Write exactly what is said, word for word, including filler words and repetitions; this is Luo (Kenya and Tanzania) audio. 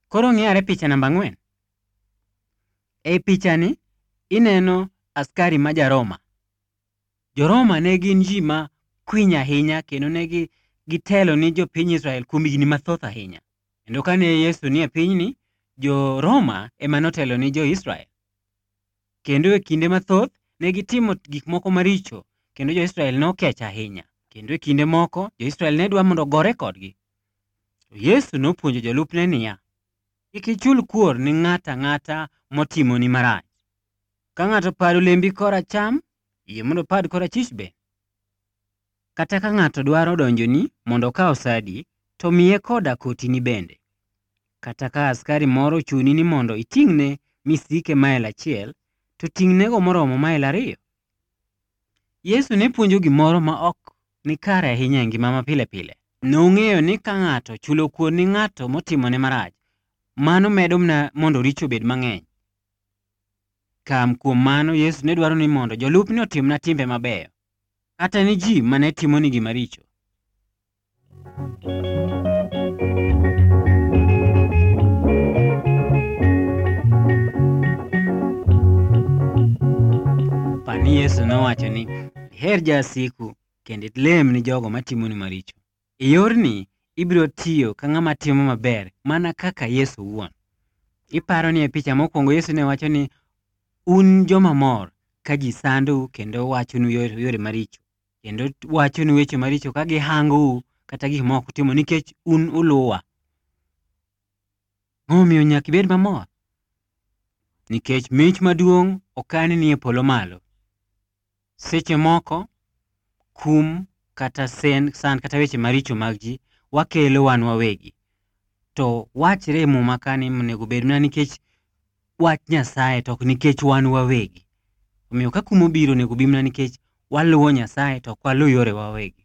Koro ng'iyare picha namba ang'wen. E pichani ineno askari ma jaroma. Joroma ne gin ji ma kwiny ahinya kendo ne gitelo ni jopiny Israel kuom higni mathoth ahinya. Kendo kane Yesu ni e pinyni, Joroma ema notelo ni jo-Israel. Kendo e kinde mathoth ne gitimo gik moko maricho kendo jo-Israel nokech ahinya. Kendo e kinde moko jo-Israel ne dwa mondo gore kodgi. To Yesu nopuonjo jolupne niya, kik ichul kuor ni ng'ato ang'ata motimoni marach. Ka ng'ato pado lembi koracham, yie mondo opad korachwich be. Kata ka ng'ato dwaro donjoni mondo okaw sadi, to miye koda kotini bende. Kata ka askari moro ochuni ni mondo iting'ne misike mael achiel, to ting'nego moromo mael ariyo. Yesu ne puonjo gimoro ma ok nikare ahinya e ngima ma pile pile. Nong'eyo ni ka ng'ato chulo kuor ni ng'ato motimone marach, mano medo mna mondo richo bed mang'eny. Kam kuom mano Yesu ne dwaro ni mondo jolupne otimna timbe mabeyo, kata ni ji mane timoni gima richo. Pani Yesu nowacho ni iher jasiku kendo ilem ni jogo matimoni maricho. E yorni ibiro tiyo ka ng'ama timo maber mana kaka Yesu owuon. Iparo ni e picha mokwongo Yesu ne wacho ni un joma mor ka ji sandou kendo wachonu yore maricho, kendo wachonu weche maricho ka gihangou kata gik moko timo nikech un uluwa. Omiyo nyaka ibed mamor, nikech mich maduong' okan ni e polo malo. Seche moko kum kata sen, sand kata weche maricho mag ji wakelo wan wawegi. To wachre e muma ka ni onego bed mana nikech wach Nyasaye to ok nikech wan wawegi. Omiyo ka kum obiro onego bi mana nikech waluwo Nyasaye to ok walu yore wawegi.